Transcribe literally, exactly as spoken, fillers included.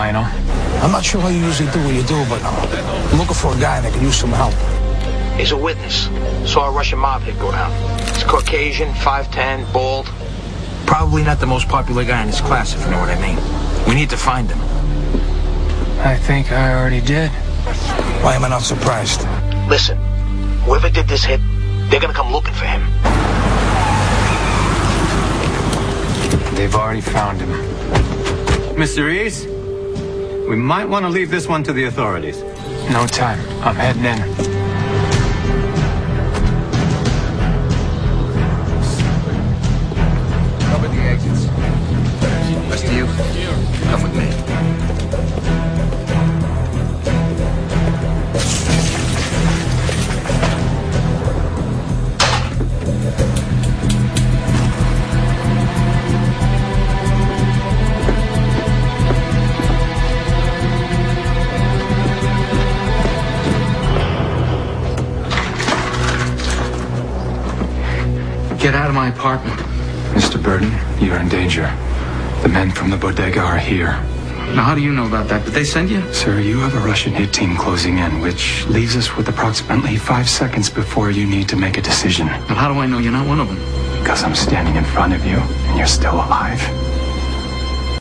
find him? I'm not sure how you usually do what you do, but I'm looking for a guy that could use some help. He's a witness. Saw a Russian mob hit go down. He's Caucasian, five ten, bald. Probably not the most popular guy in his class, if you know what I mean. We need to find him. I think I already did. Why am I not surprised? Listen, whoever did this hit, they're gonna come looking for him. They've already found him. Mister Reese, we might want to leave this one to the authorities. No time. I'm heading in. Cover the exits. Rest of you, come with me. Get out of my apartment. Mister Burton, you're in danger. The men from the bodega are here. Now, how do you know about that? Did they send you? Sir, you have a Russian hit team closing in, which leaves us with approximately five seconds before you need to make a decision. Well, how do I know you're not one of them? Because I'm standing in front of you, and you're still alive.